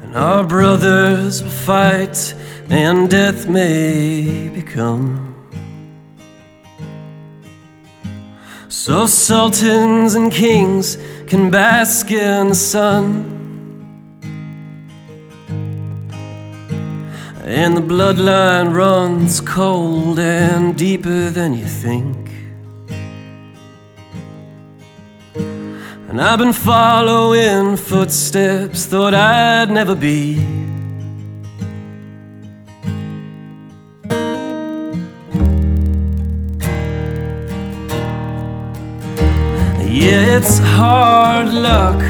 Our brothers will fight, and death may become. So sultans and kings can bask in the sun, and the bloodline runs cold and deeper than you think. And I've been following footsteps thought I'd never be. Yeah, it's hard luck.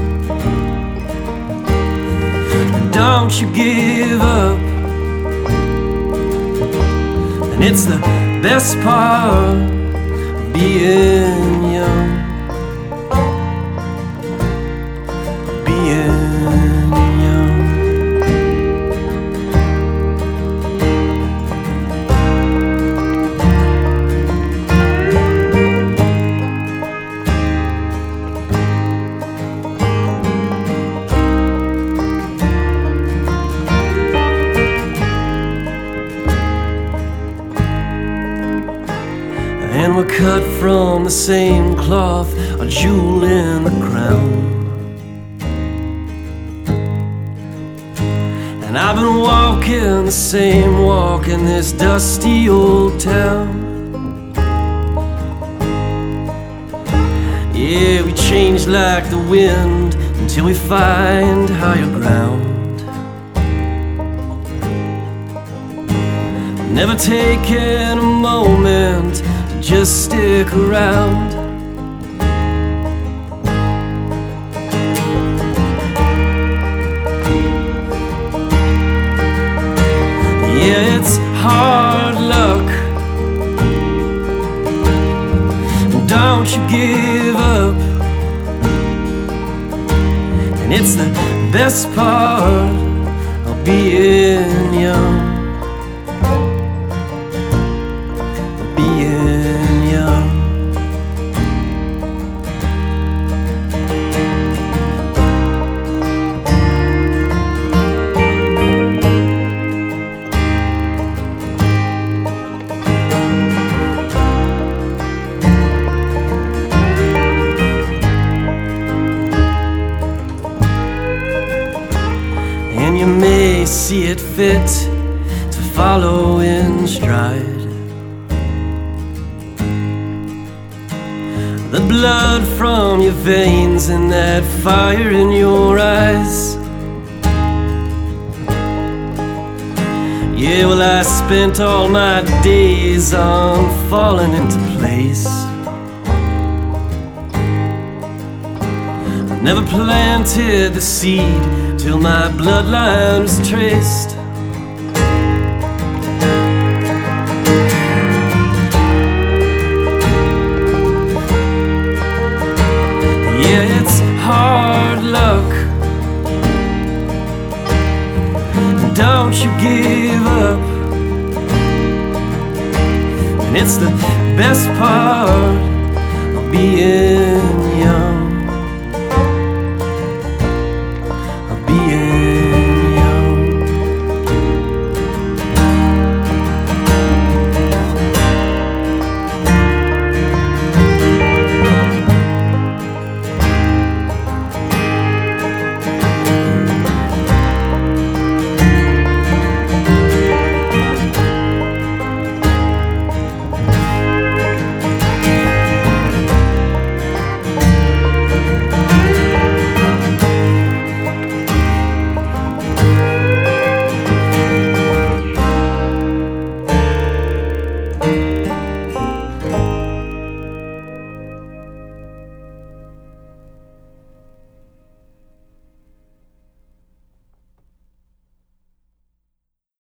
Don't you give up. And it's the best part of being young. And we're cut from the same cloth, a jewel in the crown. And I've been walking the same walk in this dusty old town. Yeah, we change like the wind until we find higher ground. Never taking a moment, just stick around. Yeah, it's hard luck. Don't you give up. And it's the best part of being young. And you may see it fit to follow in stride. The blood from your veins and that fire in your eyes. Yeah, well, I spent all my days on falling into place. Never planted the seed till my bloodline was traced. Yeah, it's hard luck. Don't you give up. And it's the best part of being